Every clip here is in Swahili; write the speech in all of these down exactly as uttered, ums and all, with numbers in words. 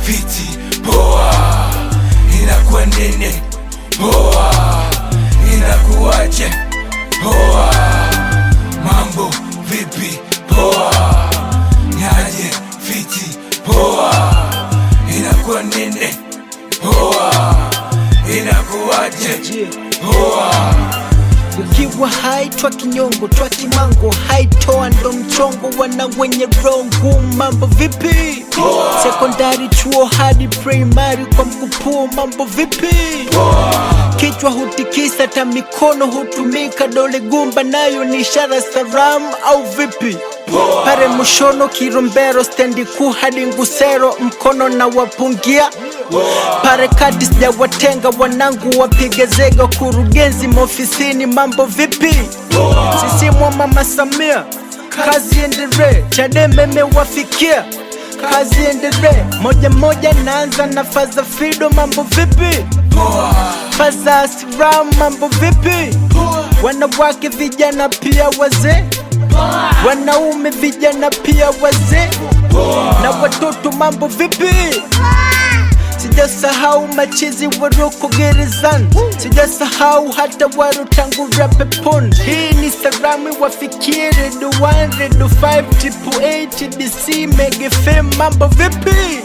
fiti poa, inakuwa nini poa, inakuwaje poa, mambo vipi poa, niaje fiti poa, inakuwa nini poa, inakuwaje poa. Ukiwa hai twa kinyongo twa kimango, hai toa ndo mchongo, wana wenye rongo mambo vipi poa. Sekondari chuo hadi primary kwa mkupuo mambo vipi poa. Kichwa hutikisa ta mikono hutumika, dole gumba nayo ni ishara salamu au vipi poa. Pare mushono kirombero stendi ku hadi ngusero, mkono na wapungia pare kati sija watenga, wanangu wapige zega, kurugenzi maofisini mambo vipi sisi mwa mama Samia, kazi endere, Chadema mewafikia, kazi endere, moja moja naanza na Faza Fido mambo vipi Faza Asram mambo vipi, wanawake vijana pia wazee, wanaume vijana pia wazee, na watoto mambo vipi. Sijasahau machizi waroko gerezani, sijasahau hata waro tangu rapeponi. Hii ni salamu wafikie Redo one, Redo five, Triple eight, D C, Mega F M mambo vipi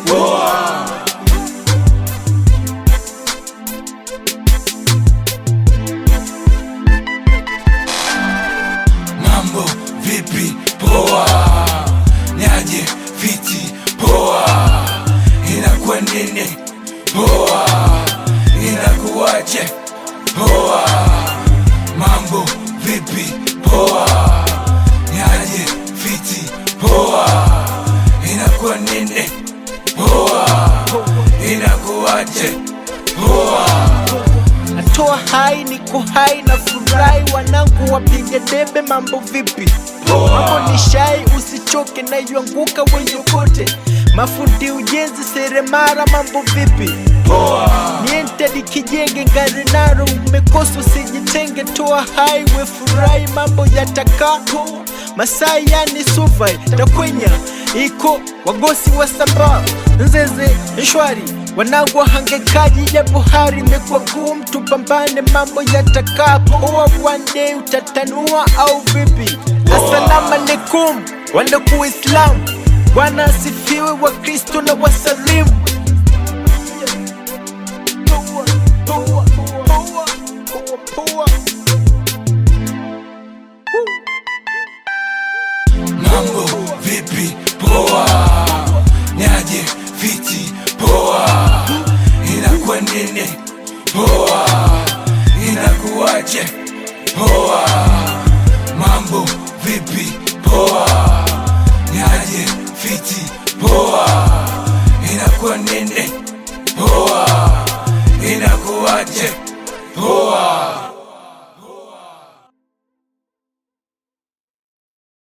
mambo vipi poa, niaje fiti poa, inakuwa nini poa, inakuwaje poa, mambo vipi poa, niaje fiti poa, inakuwa nini poa, inakuwaje poa. Natoa hai niko hai na furahi, wanangu wapige debe mambo vipi mambo ni shai, usichoke na yuanguka wenye kote, mafundi ujenzi seremara mambo vipi niente dikijenge ngari naro, umekosa usijitenge, toa hai we furahi mambo yataka Masai yani sufai takwenya iko wagosi wa samba nzeze nshwari, wanangu hangekaji ya Buhari mekwa gumu, tupambane mambo yataka poa, one day utatanua au vipi. Assalamu alaikum wale kuislamu, Bwana asifiwe, wa Kristo na wasalimu. Poa, poa, poa, poa. Mambo vipi poa, niaje fiti poa, inakuwa nini poa, inakuwaje poa, mambo vipi poa, niaje fiti poa,